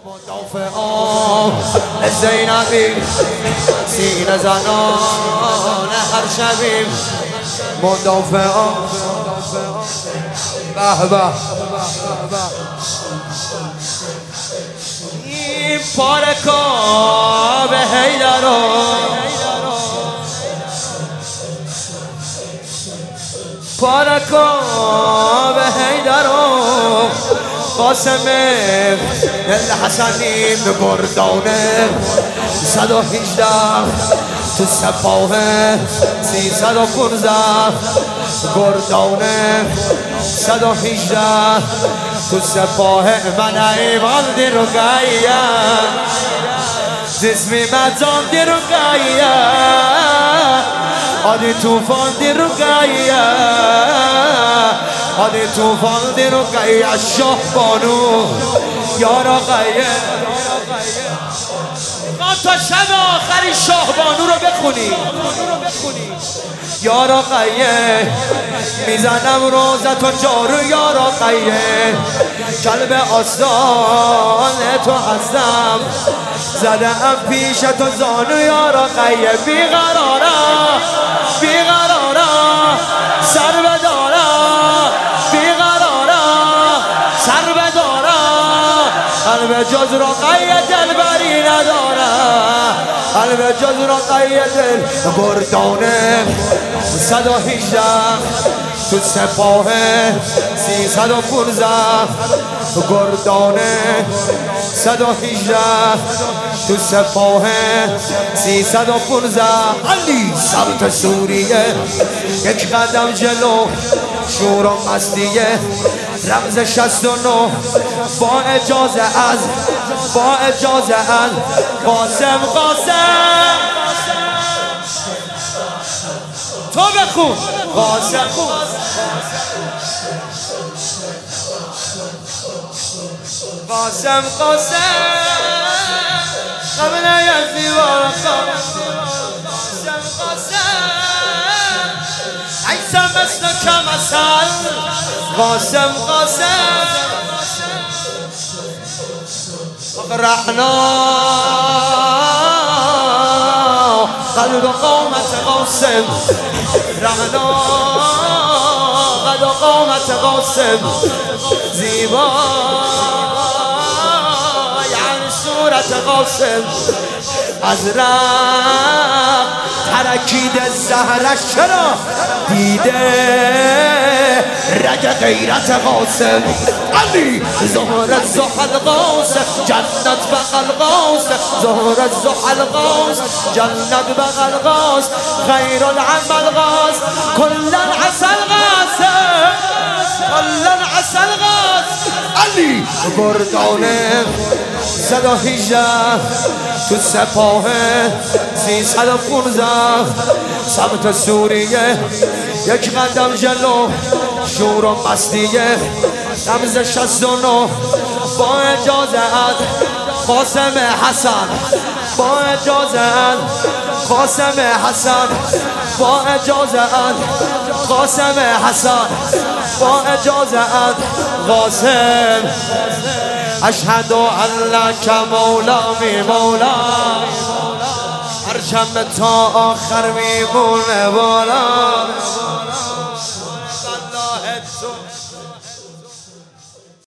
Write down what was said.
مدافعان زینبی سینه زنان هر شبیم مدافعان به به این پارکا به حیدران پارکا به حیدران قاسم الحسنی به گردانه 118 تو سپاه 315 گردانه 118 تو سپاه من ایوان دی رو گایا جسمی مجان دی رو گایا آدی توفان دی رو گایا آدی توفان دی رو گایا شاه بانو یارا گایا تا شب آخری شاه بانو رو بخونی یارا قیه میزنم روزت و جارو یارا قیه کلب آستان تو هستم زدم پیش تو زانو یارا قیه بیقرارم بیقرارم سر بدارم بیقرارم سر بدارم قلب جز را قیه دلبری ندارم قلب جز را قیه دل گردانه 118 تو سپاه 315 گردانه 118 تو سپاه 315 علی سمت سوریه یک قدم جلو شور و مستیه رمز 69 با اجازه از قاسم تو بخون قاسم قبل یزی وارقا عیسا مثل کمسل قاسم رحنا قلب قامت قاسم رحنا قلب قامت قاسم زیبا یعنی صورت قاسم از رب ترکید زهرش چرا دیده رگ غیرت قاسم علی ظهر زحل قاسم جنت بغل قاسم ظهر زحل قاسم جنت بغل قاسم خیر العمل قاسم کلا عسل قاسم کلا عسل قاسم علی گردانه 118 تو سپاه 315 سمت سوریه یک قدم جلو شور و مستیه رمز 69 با اجازه قاسم حسن با اجازه قاسم حسن با اجازه قاسم حسن با اجازه قاسم اشهد ان لک مولا می مولا هر شب تا آخر میمونه بالا